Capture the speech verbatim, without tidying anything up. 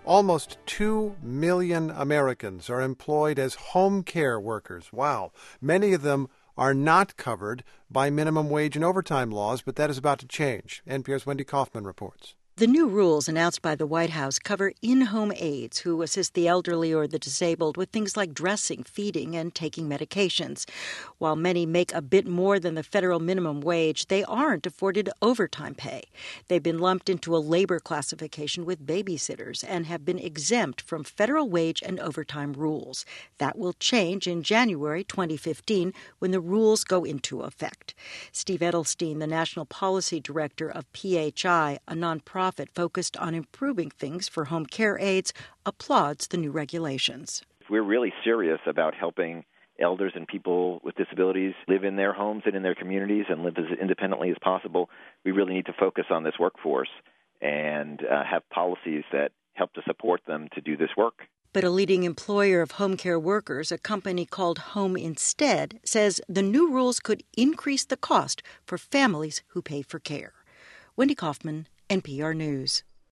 Almost two million Americans are employed as home care workers. Wow. Many of them are not covered by minimum wage and overtime laws, but that is about to change. N P R's Wendy Kaufman reports. The new rules announced by the White House cover in-home aides who assist the elderly or the disabled with things like dressing, feeding, and taking medications. While many make a bit more than the federal minimum wage, they aren't afforded overtime pay. They've been lumped into a labor classification with babysitters and have been exempt from federal wage and overtime rules. That will change in January twenty fifteen when the rules go into effect. Steve Edelstein, the National Policy Director of P H I, a nonprofit focused on improving things for home care aides, applauds the new regulations. We're really serious about helping elders and people with disabilities live in their homes and in their communities and live as independently as possible. We really need to focus on this workforce and uh, have policies that help to support them to do this work. But a leading employer of home care workers, a company called Home Instead, says the new rules could increase the cost for families who pay for care. Wendy Kaufman, N P R News.